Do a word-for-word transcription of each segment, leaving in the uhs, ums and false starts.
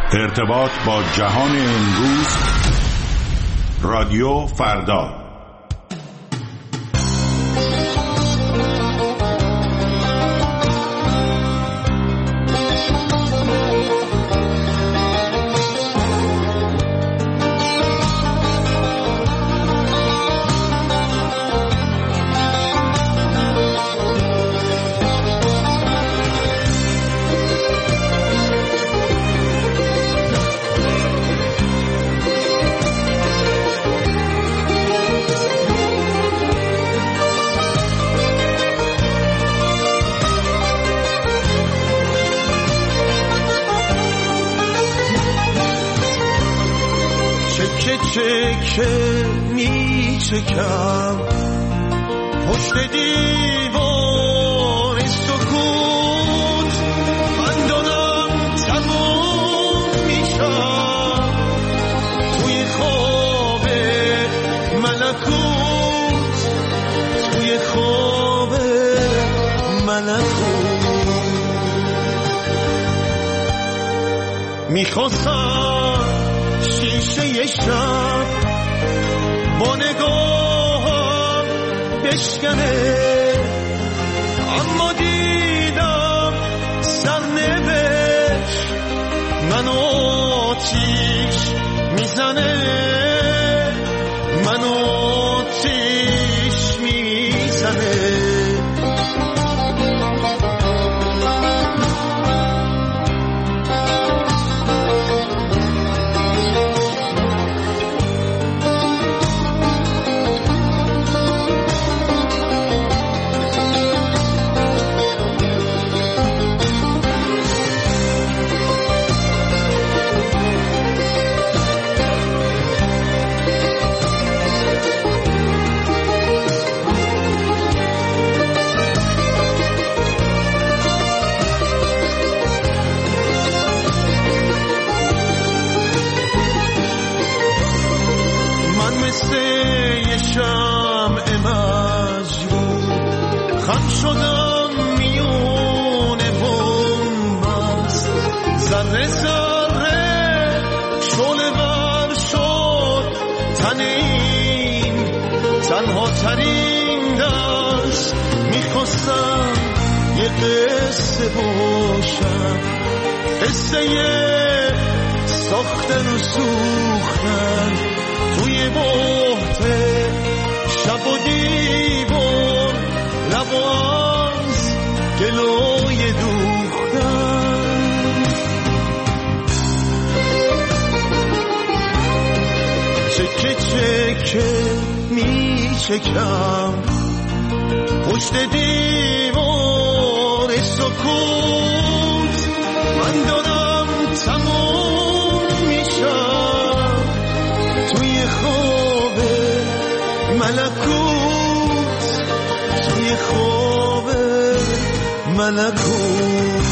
ارتباط با جهان امروز، رادیو فردا. چکه می چکم پشت دیوار سکوت، من دارم تموم میشم توی خواب ملکوت، توی خواب ملکوت. میخواستم شیشه شب با نگاهم بشکنه، اما دیدم سرنوشت منو آتیش میزنه، منو آتیش میزنه. خم شدم میونه بومبست، ذره ذره شعله ور شد تن این تنها ترین دست. میخواستم یه قصه باشم، قصه ساختن و سوختن توی بحت شب و دیوار، لباز گلوی دوختن. چکه چکه می چکم پشت دیوار سکوت، من دارم تموم میشم توی خواب ملکوت، توی خواب ملکوت.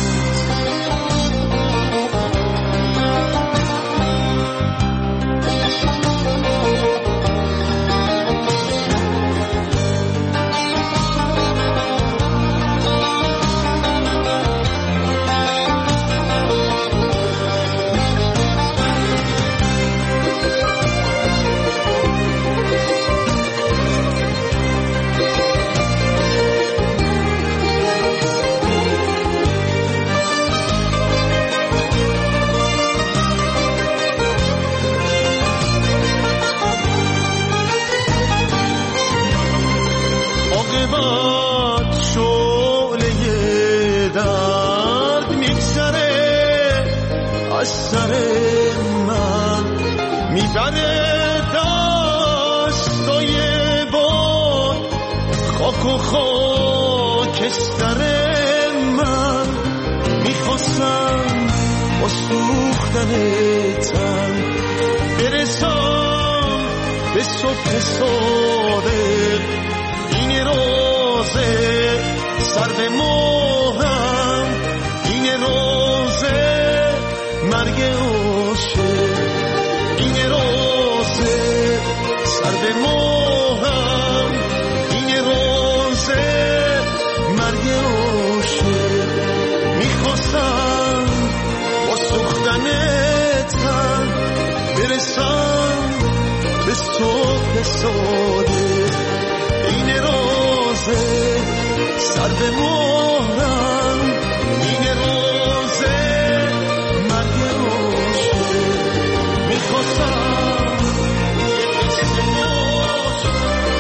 سر من میبره دستای باد، خاک و خاکستر من. میخواستم با سوختن تن برسم به صبح صادق، این روزه سر به ماهم، این روزه مرگ عاشق، این روزه سر به ماهم، این روزه مرگ عاشق. میخواستم با سوختن به صبح صادق این روزه سر به مهرم این روزه مرگ روشه میخواستم یه قصه باشه.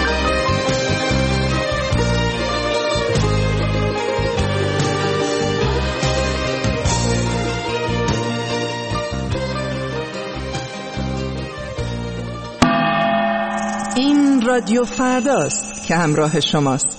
این رادیو فرداست که همراه شماست.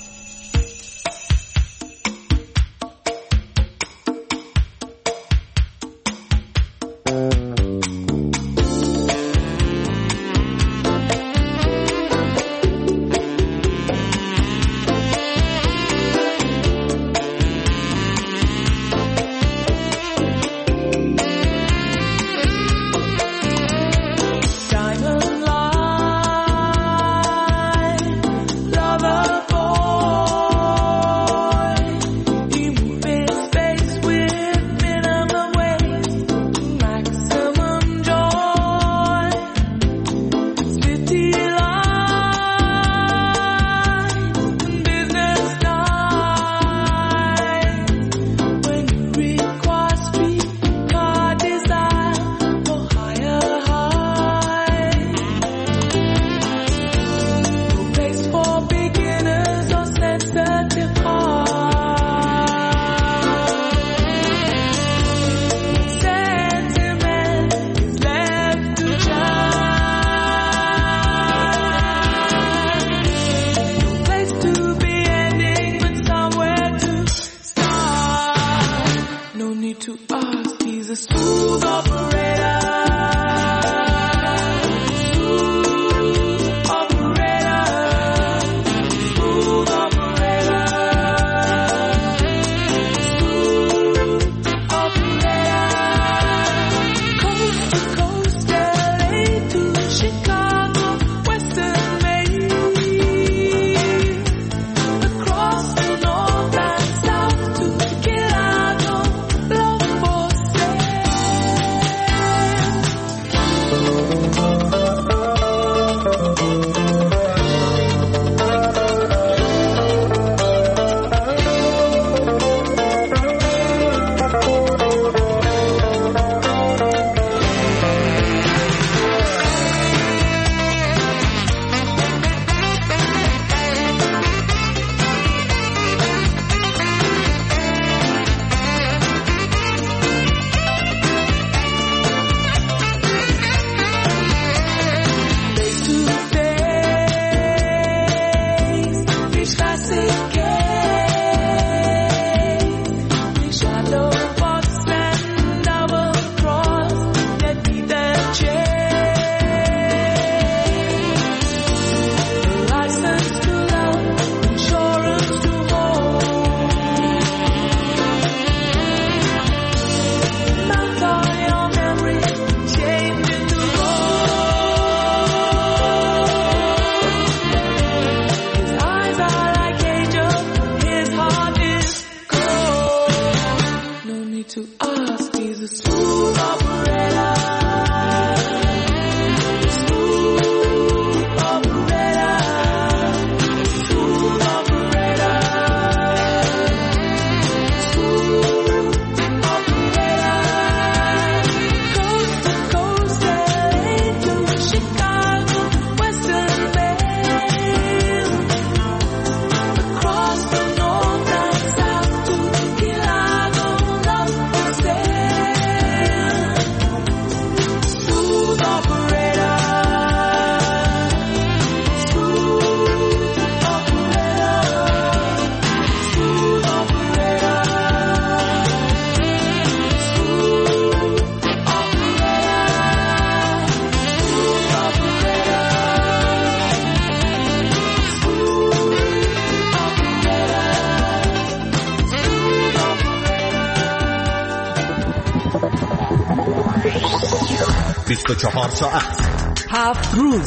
بیست و چهار ساعت، هفت روز،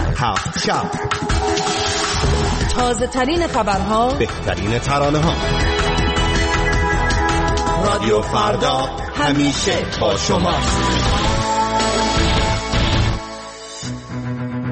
هفت شب، تازه ترین خبرها، بهترین ترانه ها. رادیو فردا همیشه با شما.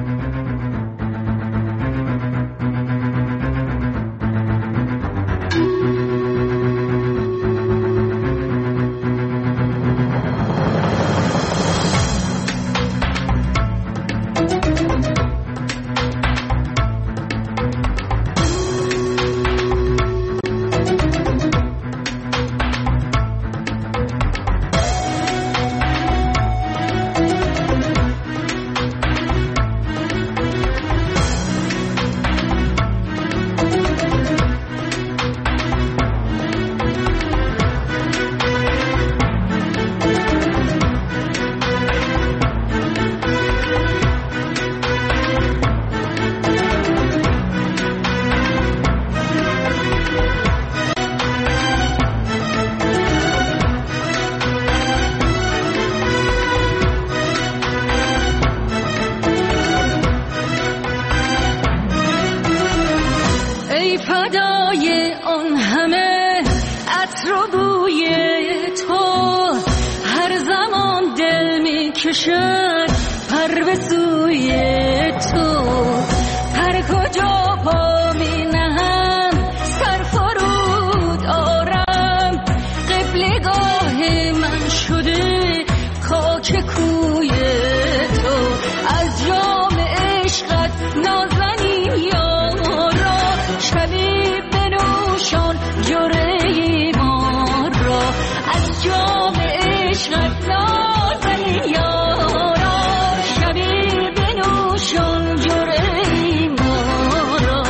کشد پر به سوی تو، هر کجا پا می نهم سر فرود آرم. قبلگاه من شده خاک کوی تو، از جام عشقت نازنین یارا، شبی بنوشان جرعه ما را. از جام عشقت نازنین یارا، شبی بنوشان جرعه ما را.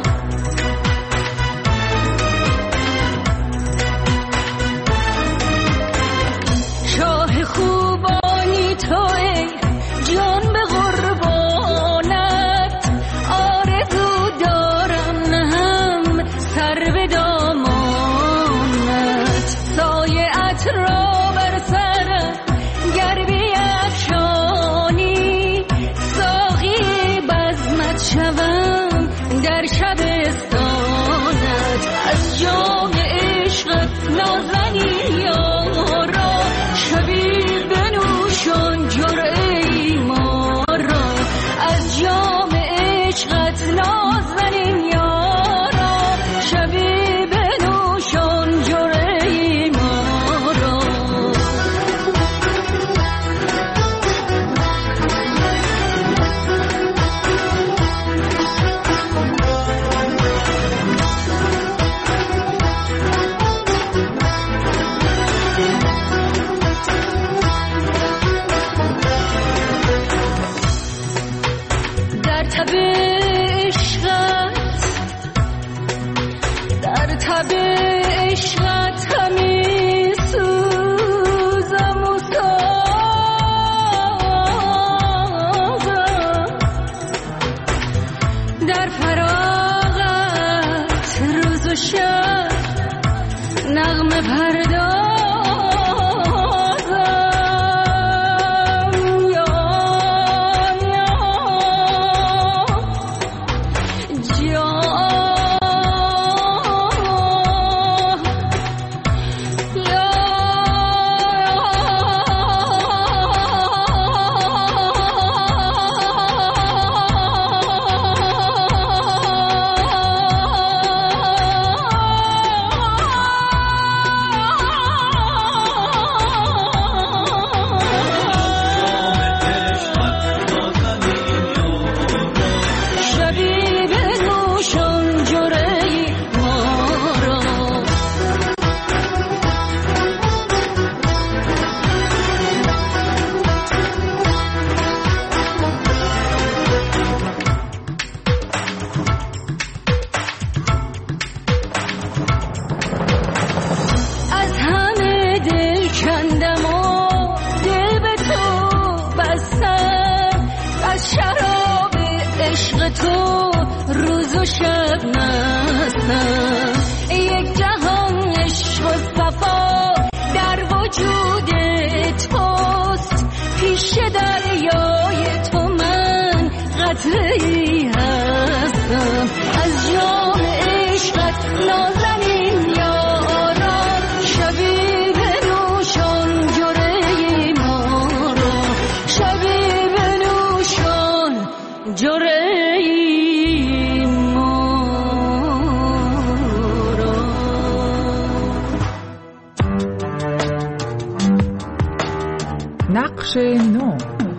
شاه خوبانی تو ای جان به قربانت، آرزو دارم نهم سر به دامانت. سایه‌ات را بر سرم گر بیفشانی، ساقی بزمت شوم در شبستانت. از جام عشقت نازنین یارا، شبی بنوشان جرعه ما را. از جام عشقت نازنین یارا، شبی بنوشان جرعه ما را. در تب عشقت، در تب عشقت همی سوزم و سازم، در فراغت روز و شب نغمه پردازم. یا یا شبی بنوشان جرعه ما را. از همه دل کندم و دل به تو بستم، از شراب عشق تو روز و شب مستم. یک جهان عشق و صفا در وجود توست، پیش دریای تو من قطره‌ای هستم. از جام عشقت نازنین یارا، شبی بنوشان جرعه ما را. شبی بنوشان جرعه ما را. نقش نو.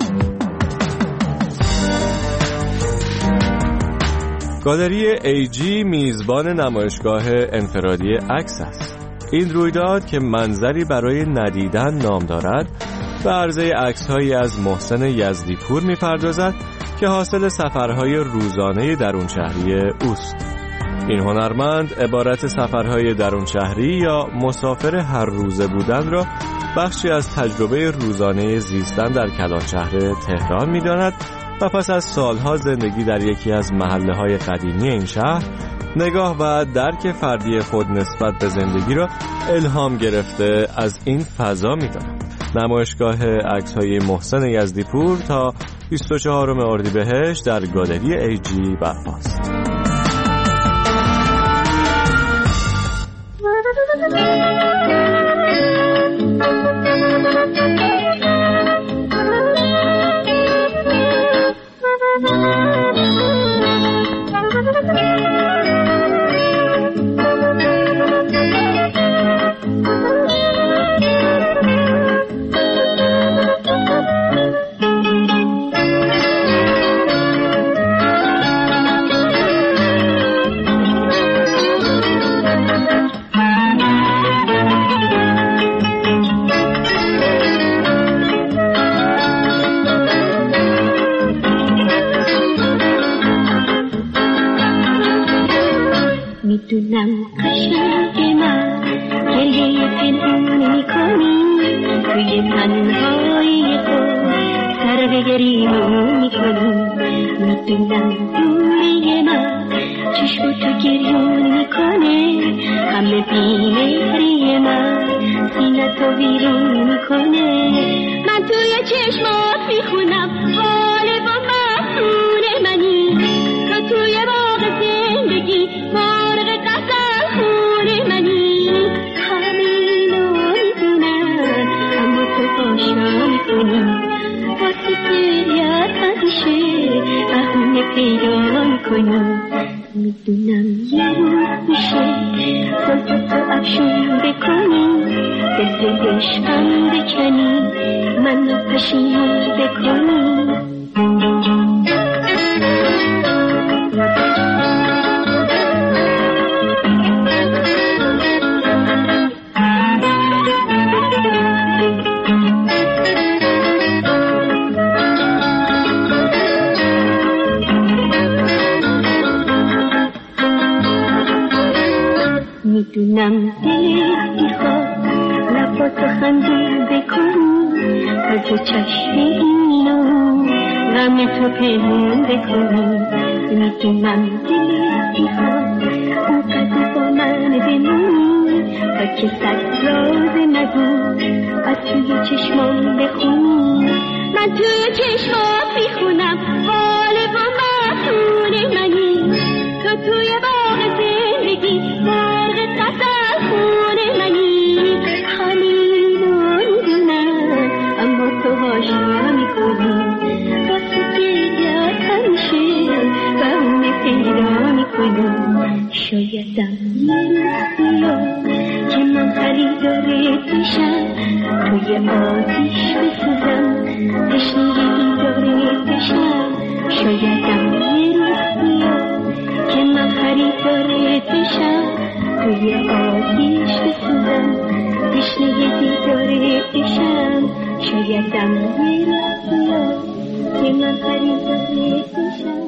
گالری ای جی میزبان نمایشگاه انفرادی عکس است. این رویداد که منظری برای ندیدن نام دارد، به عرضه عکس‌هایی از محسن یزدی‌پور می‌پردازد که حاصل سفرهای روزانه درون شهری اوست. این هنرمند عبارت سفرهای درون شهری یا مسافر هر روزه بودن را بخشی از تجربه روزانه زیستن در کلانشهر تهران می‌داند و پس از سالها زندگی در یکی از محله‌های قدیمی این شهر، نگاه و درک فردی خود نسبت به زندگی را الهام گرفته از این فضا می‌داند. نمایشگاه عکس‌های محسن یزدی‌پور تا بیست و چهارم اردیبهشت در گالری ای جی برپاست. تنهایی خود سر به گریمون میکنی. میدونم دوری من چشم تو گریون میکنه، همه بیمهری من سینه تو بیرون میکنه. من توی چشمات میخونم حال با مفتون منی، تو توی باغ زندگی مرغ قسم خون منی. همینو میدونم اما تو باشا میکنی، واسه گریت همیشه بهونه پیدا میکنی. میدونم یه روز میشه زلف تو افشون بکنی، دل عشقم بکنی، منو پشیمون بکنی. میدونم دلت میخواد لباتو خندون بکنی، از چشم اینو غم تو پنهون بکنی. میدونم دلت میخواد اونقدر با من بمونی، تا که صد راز نگو از توی چشمان بخونی. من توی چشمات میخونم حال با مفتون منی، تو توی باغ زندگی مرغ قسم خون منی. همینو میدونم اما تو هاشا میکنی، واسه گریت همیشه بهونه پیدا میکنی. شایدم یه روز بیاد که من خریدارت بشم، توی آتیش بسوزم تشنه دیدارت بشم. شایدم یه روز بیاد که من خریدارت بشم، توی آتیش بسوزم تشنه دیدارت بشم. شایدم یه روز بیاد که من خریدارت بشم.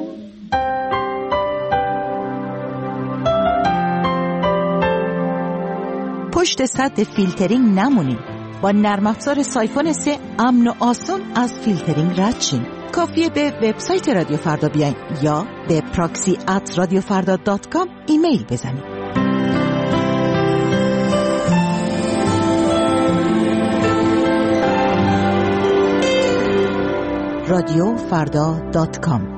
پشت سد فیلترینگ نمونید. با نرم افزار سایفون سه امن و آسان از فیلترینگ رد شین. کافیه به وبسایت رادیو فردا بیاین یا به پراکسی ات رادیو فردا دات کام ایمیل بزنید. رادیو فردا دات کام.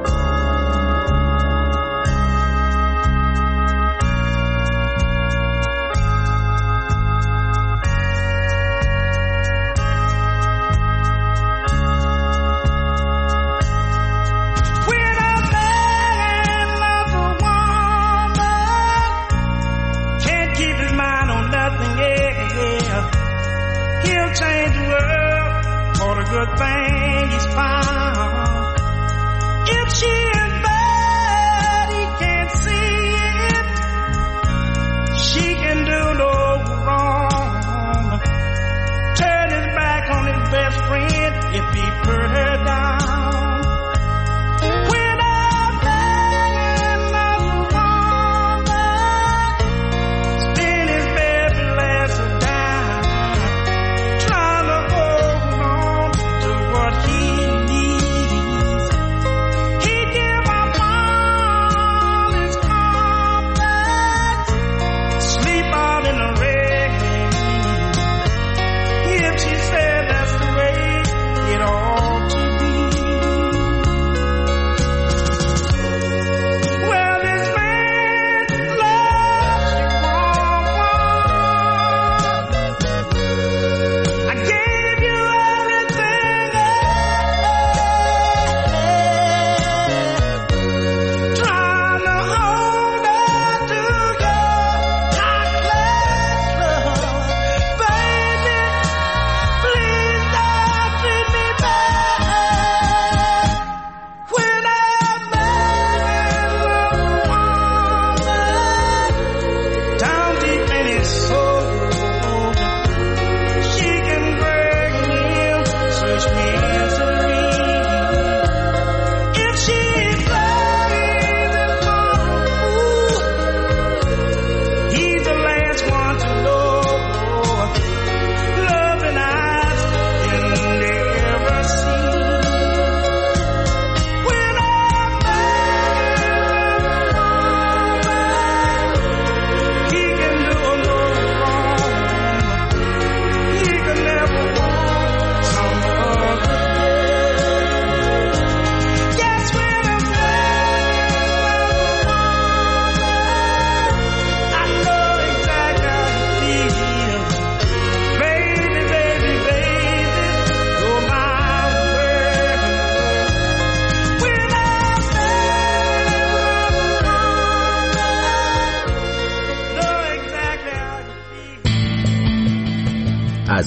Good thing he's found. If she is bad, he can't see it. She can do no wrong. Turn his back on his best friend if he put her down. When I'm begging of a woman, spin his baby last down, trying to hold on to what he needs.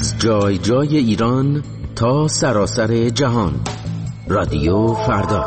از جای جای ایران تا سراسر جهان. رادیو فردا.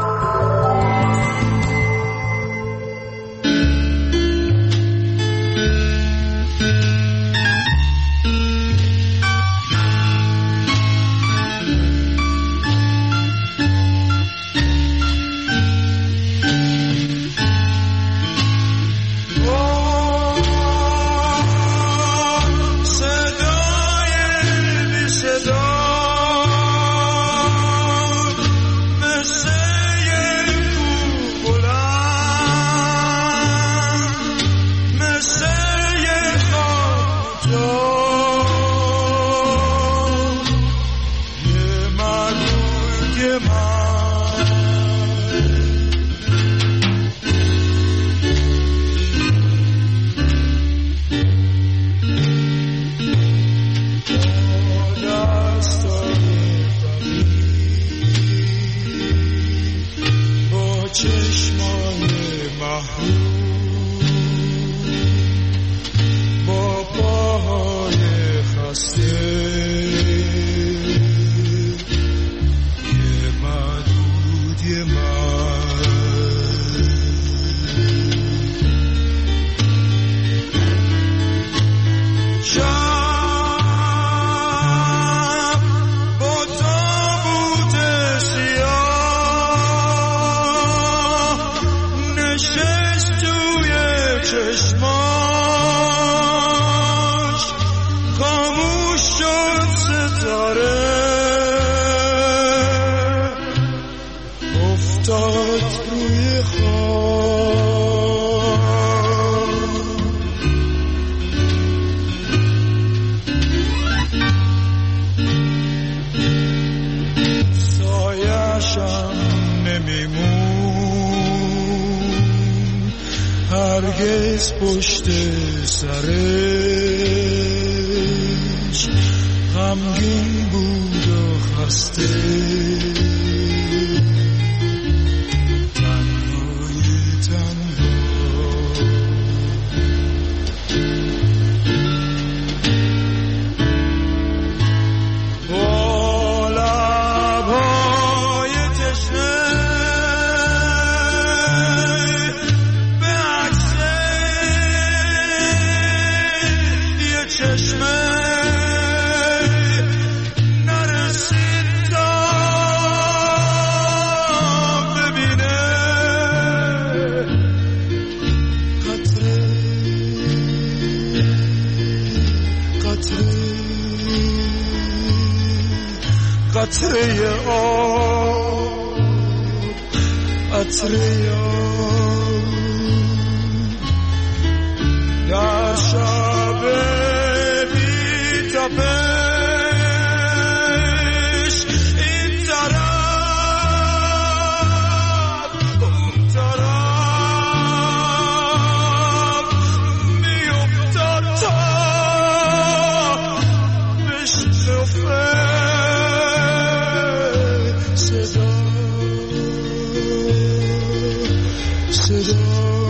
هرگز پشت سرش غمگین بود و خسته تنهای تنها با لبهای تشنه چشمه نرسید تا ببینه قطره قطره قطره آب قطره آب در شب تپش این طرف اون طرف میافتاد تا بشنفه صدا صدا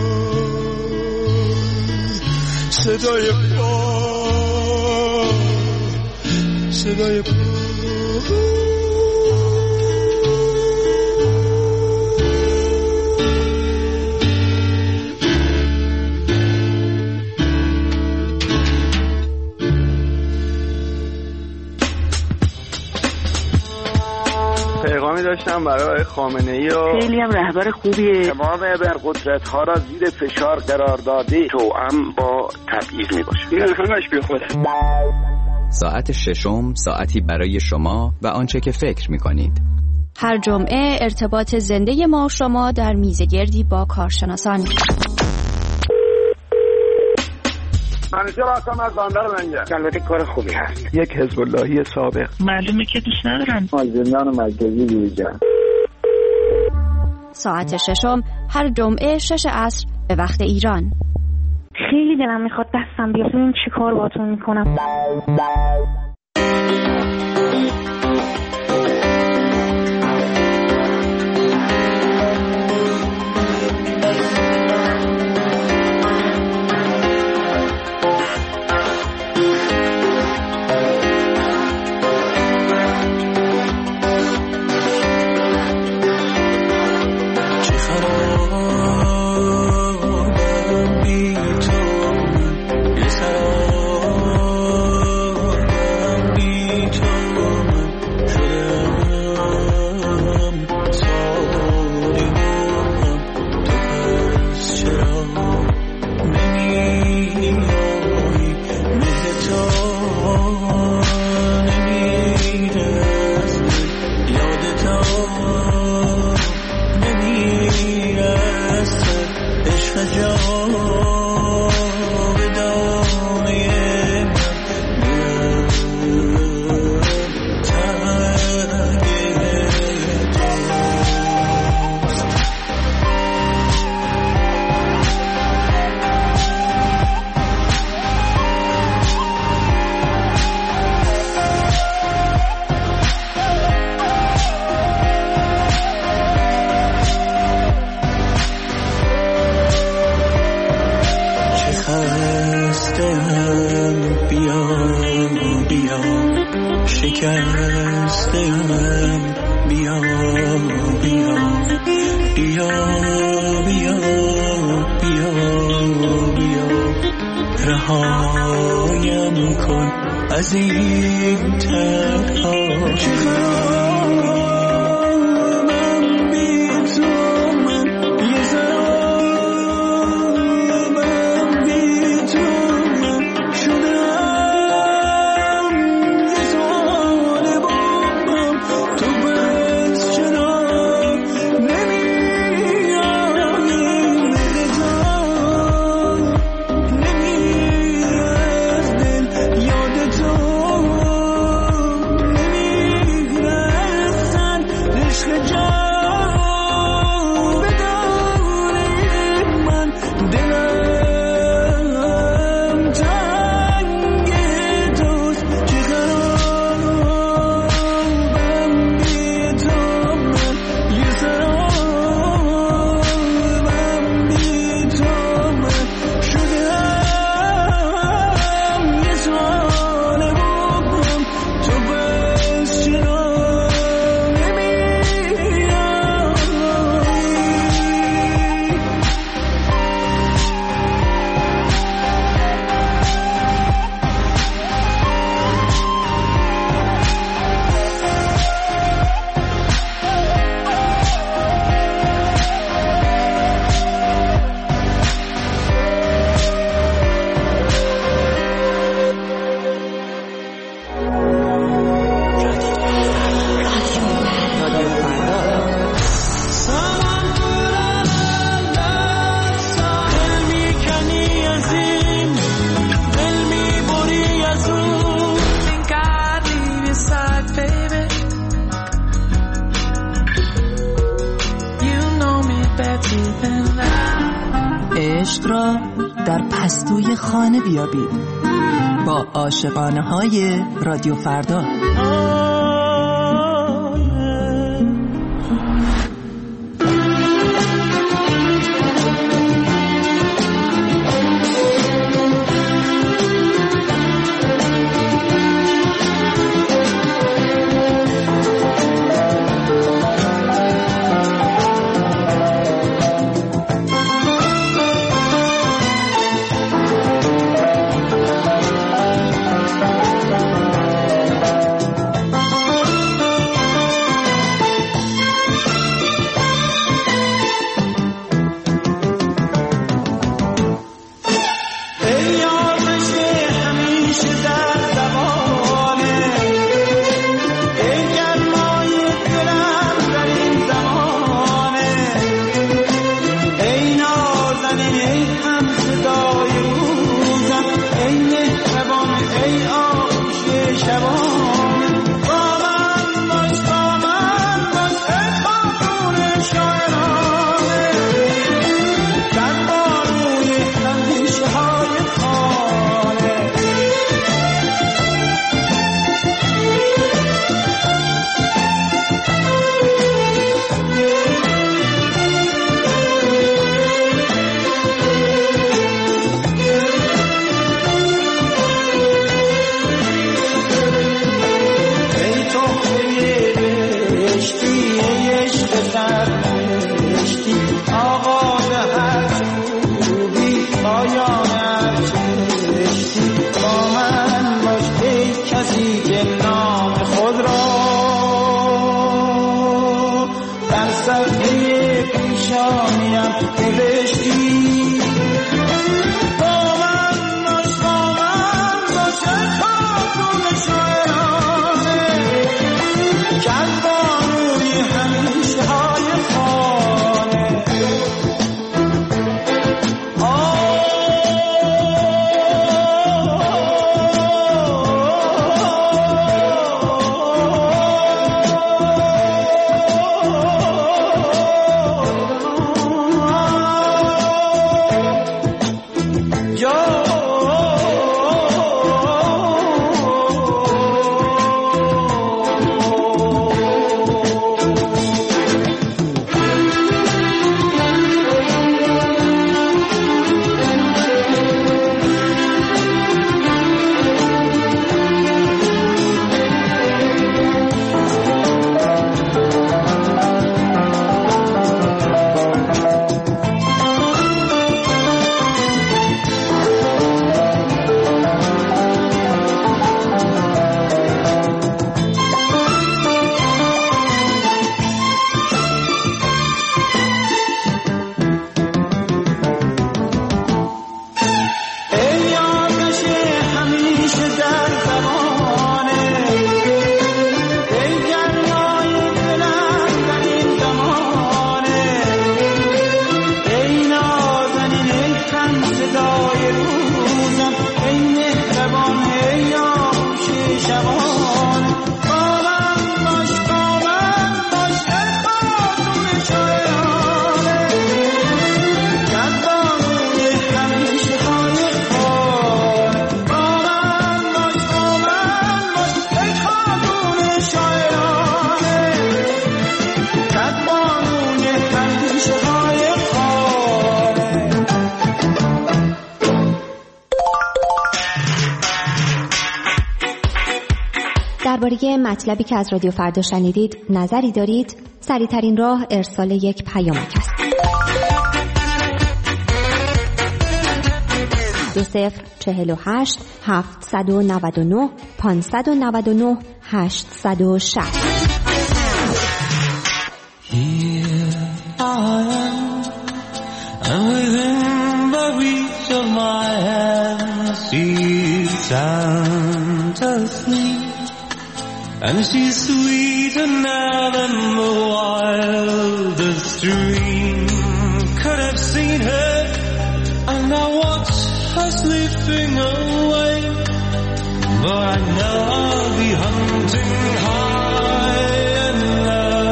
صدای پا صدای پا پیغامی داشتم برای خامنه‌ای و خیلی هم رهبر خوبیه. تمام ابرقدرت‌ها را زیر فشار قرار داده توأم با تبعیض میباشه. این همش بی خوده. ساعت ششم ساعتی برای شما و آنچه که فکر می‌کنید. هر جمعه ارتباط زنده ما و شما در میزگردی با کارشناسان. منیژه راستم از بندر منجر. البته کار خوبی هست. یک حزب اللهی سابق. معلومه که دوست ندارم. زندان مرکزی بیرجان. ساعت ششم هر جمعه شش عصر به وقت ایران. خیلی دلم میخواد دستم بیاد ببین چی کار باهاتون میکنم. شایسته‌ام بیا بیا بیا بیا بیا بیا رهایم کن از این تنها عشق را در پستوی خانه بیابید با عاشقانه های رادیو فردا. درباره مطلبی که از رادیو فردا شنیدید نظری دارید؟ سریع‌ترین راه ارسال یک پیامک است. دو صفر چهل و هشت هفتصد و نود و نه پانصد و نود و نه هشتصد و شصت. And within the reach of my hand, she's sound asleep, and she's sweeter now than the wildest dream could have seen her. And I watch her slipping away, but I know I'll be hunting high and low.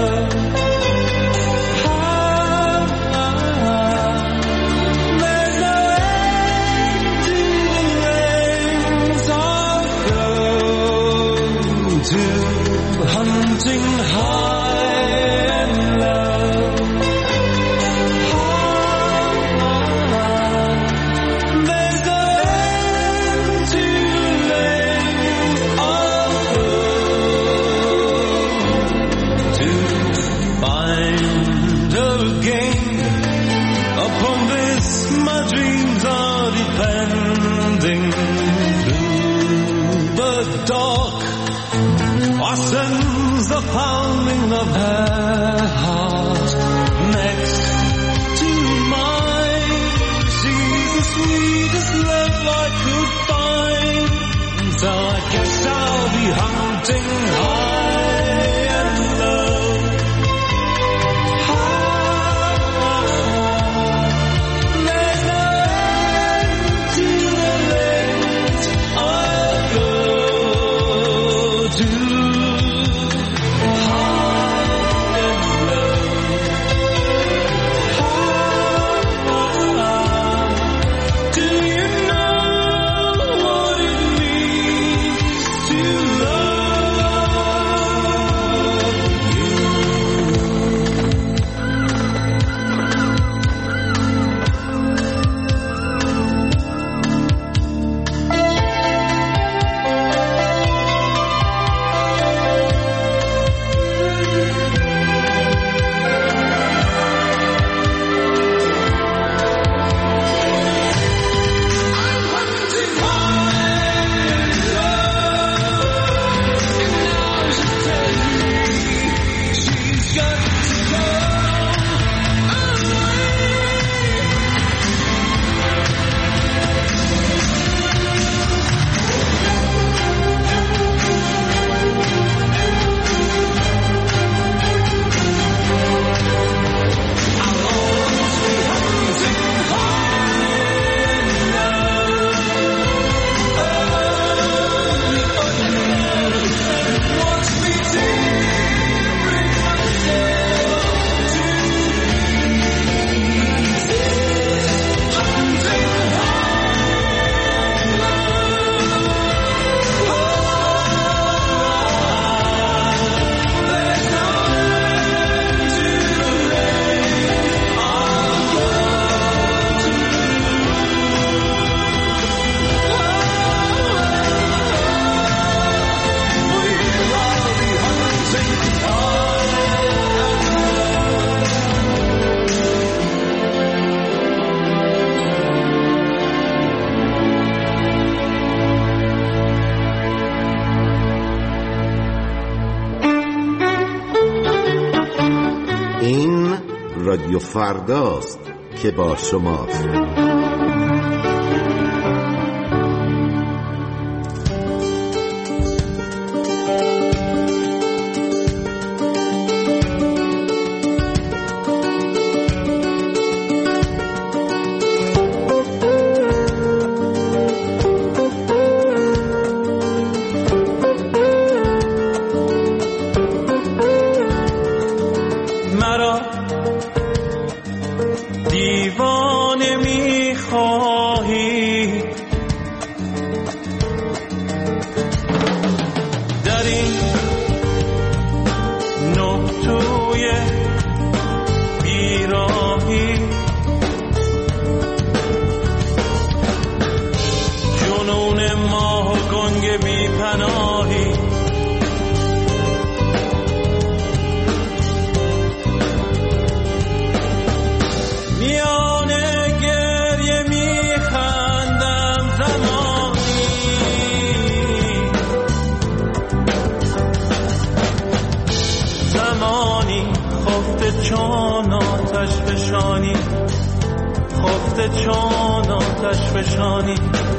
Hunting high and low. There's no end to the length I'll go to find her again. Upon this my dreams are depending. Through the dark I sense the pounding of her heart next to mine. She's the sweetest love I could find, so I guess I'll be hunting high and low. There's no end to the length I'll go to. رادیو فرداست که با شماست. زمانی خفته چون آتش فشانی، خفته چون آتش فشانی.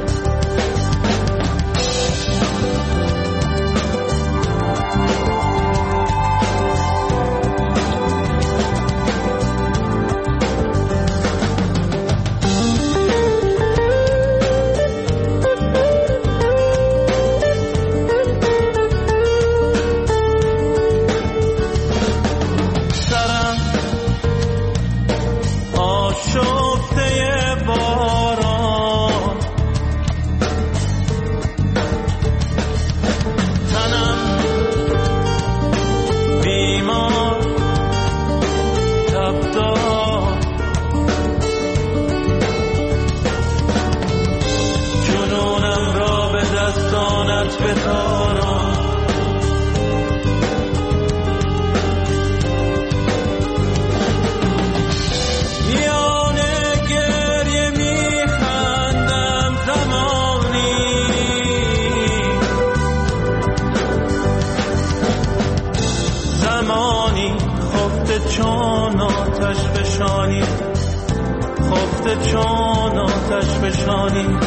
چون آتش فشانی، خفته چون آتش فشانی.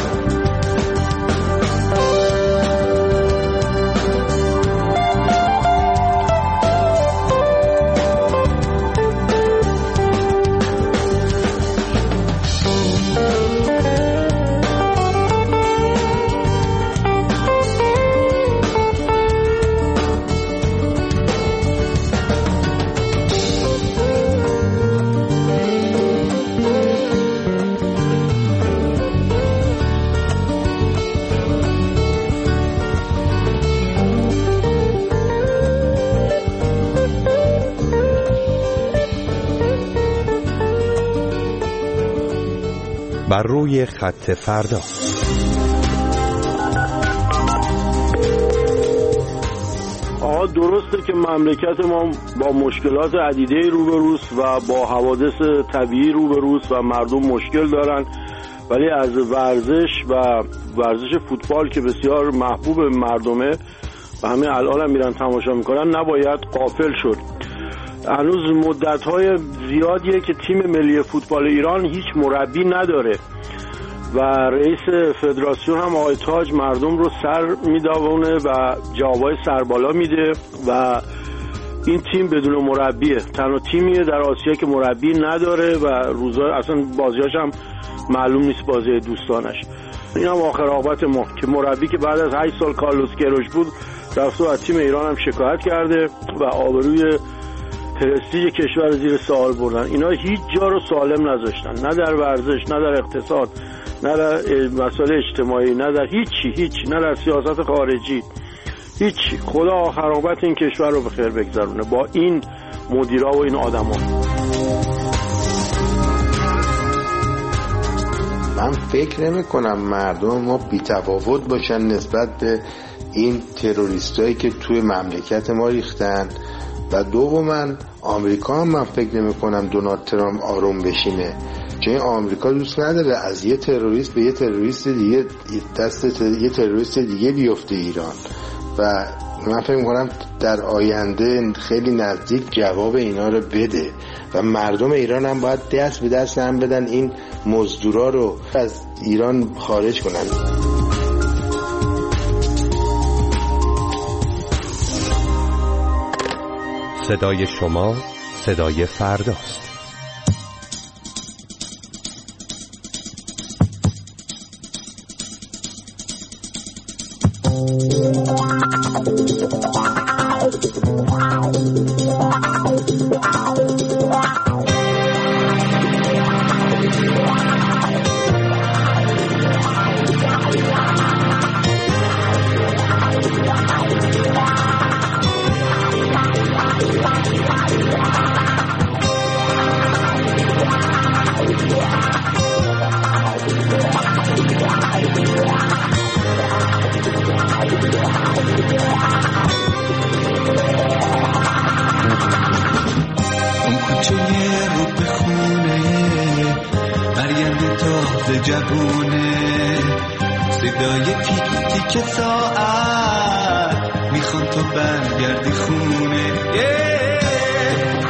بر روی خط فردا. آقا درسته که مملکت ما با مشکلات عدیده روبروست و با حوادث طبیعی روبروست و مردم مشکل دارن، ولی از ورزش و ورزش فوتبال که بسیار محبوب مردمه و همه الان هم میرن تماشا میکنن نباید غافل شد. هنوز مدت‌های زیادیه که تیم ملی فوتبال ایران هیچ مربی نداره و رئیس فدراسیون هم آقای تاج مردم رو سر میداونه و جوابای سربالا میده و این تیم بدون مربیه، تنها تیمیه در آسیا که مربی نداره و روزا اصلا بازیاش هم معلوم نیست بازی دوستانش. این هم آخر عاقبت ما که مربی که بعد از هشت سال کارلوس کیروش بود رفت و از تیم ایران هم شکایت کرده و آبروی پرستیژ کشور زیر سوال بردن. اینا هیچ جا رو سالم نذاشتن، نه در ورزش، نه در اقتصاد، نه در مسائل اجتماعی، نه در هیچی، هیچ نه در سیاست خارجی، هیچ. خدا آخر عاقبت این کشور رو به خیر بگذرونه با این مدیرا و این آدما. من فکر نمی کنم مردم ما بی‌تفاوت باشن نسبت به این تروریستایی که توی مملکت ما ریختن و دوما آمریکا هم من فکر نمی کنم دونالد ترامپ آروم بشینه، چون آمریکا دوست نداره از یه تروریست به یه تروریست دیگه دست یه تروریست دیگه بیفته ایران و من فکر می‌کنم در آینده خیلی نزدیک جواب اینا رو بده و مردم ایران هم باید دست به دست هم بدن این مزدورا رو از ایران خارج کنن. صدای شما صدای فرداست. جوونه صدای تیک تیک ساعت میخوام تو برگردی خونه.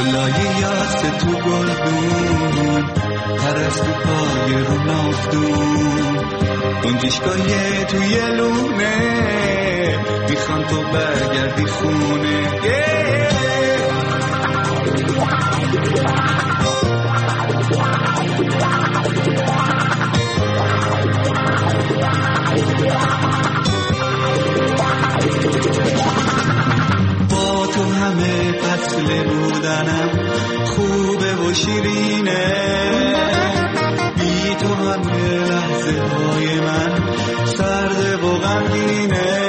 گلای یاس تو گلدون پرستو پای رو نافتون گنجشگاه توی لونه میخوام تو برگردی خونه با تو همه فصل بودنم خوبه و شیرینه بی تو همه لحظه های من سرده و غمگینه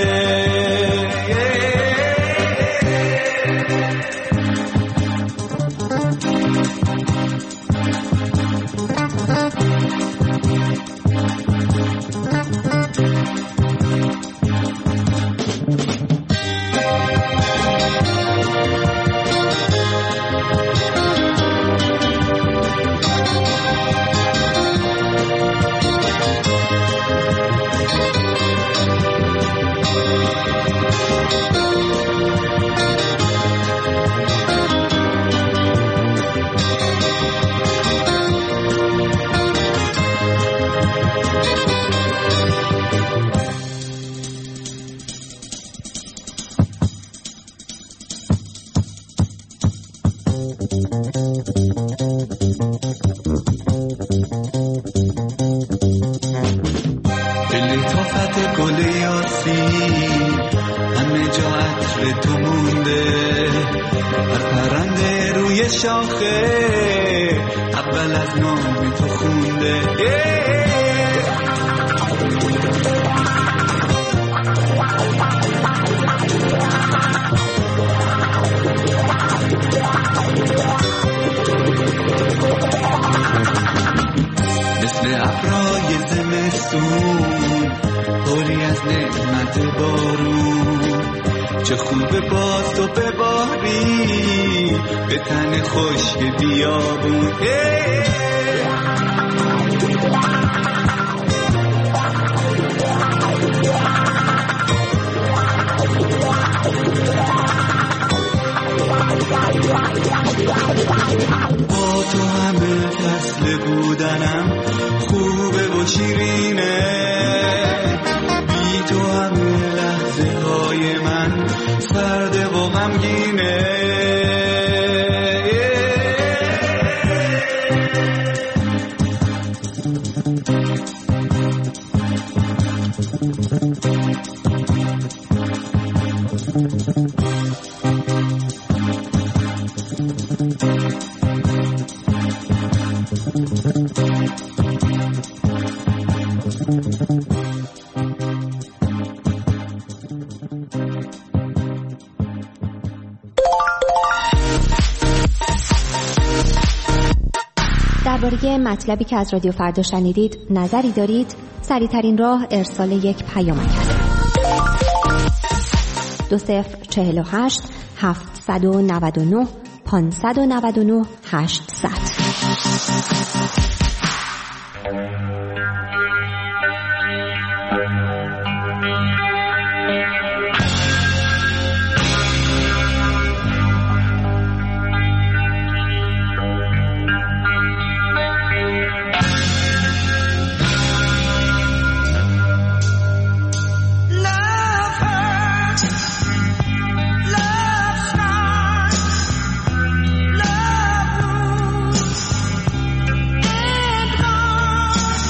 اول از نام تو خونده مثل ابرای زمستون پری از نعمت بارون چه خوبه باز تو بباری به تن خشک بیابون با تو همه فصل بودنم خوبه و شیرینه بی تو همه لحظه های من سرده و غمگینه درباره مطلبی که از رادیو فردا شنیدید نظری دارید؟ سریع‌ترین راه ارسال یک پیامک است. دو صفر چهل و هشت هفتصد و نود و نه پانصد و نود و نه هشتصد. Love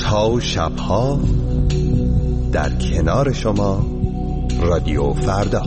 روزها و شبها در کنار شما رادیو فردا.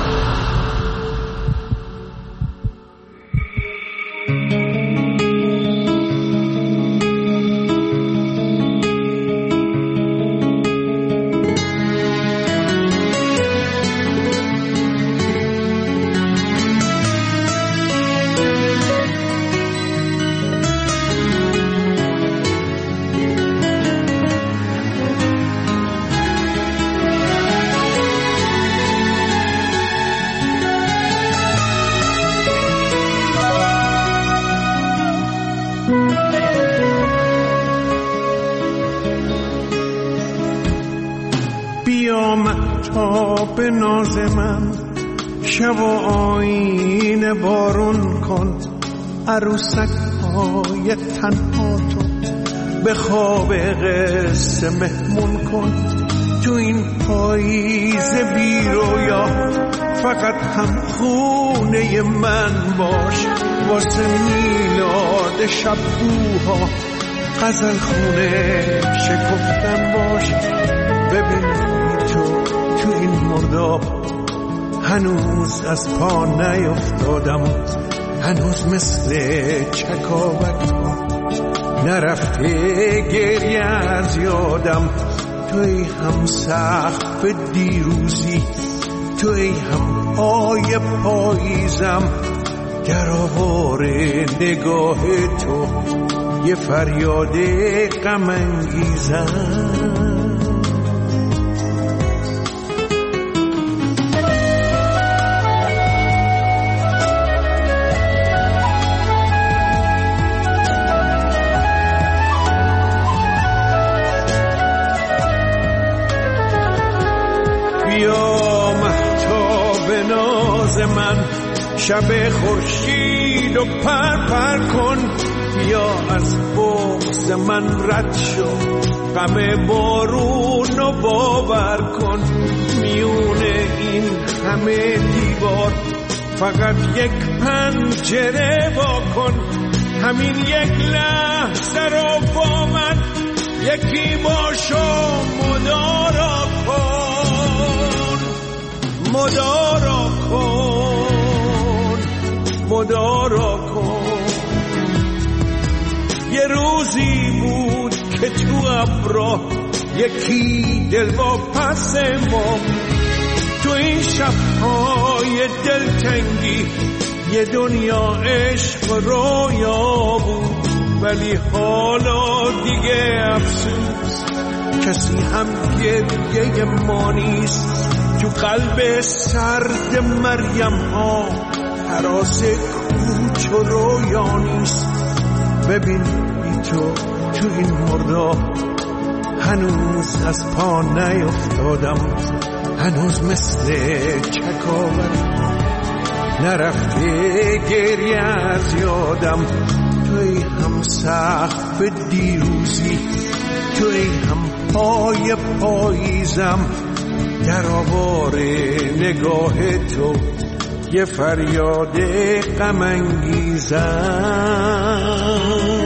به ناز من شب و آینه بارون کن، عروسک های تنها تو به خواب قصه مهمون کن. تو این پاییز بی رویا فقط هم خونه من باش، واسه میلاد شبوها غزل خونه شکفتن باش. ببین تو تو این مرداب هنوز از پا نیفتادم، هنوز مثل چکاوک نرفته گریه از یادم. توی هم سقف دیروزی، توی هم پای پاییزم، در آوار نگاه تو یه فریاد غم انگیزم. من شب خورشید و پر پر کن، یا از بغض من رد شو، غم بارون و باور کن. میونه این همه دیوار فقط یک پنجره وا کن، همین یک لحظه رو با من یکی باشو مدارا کن، مدارا کن، مدارا کن. یه روزی بود که تو ابرا یکی دل با پس ما، تو این شبهای دلتنگی یه دنیا عشق و رویا بود. ولی حالا دیگه افسوس کسی هم گریه ما نیست، تو قلب سرد مریم ها هراس کوچ و رویا نیست. ببین بی تو تو این مردا هنوز از پا نیفتادم، هنوز مثل چکاوک نرفته گریه از یادم. توی هم سقف دیروزی، توی هم پای پاییزم، در آوار نگاه تو یه فریاد غم انگیزم.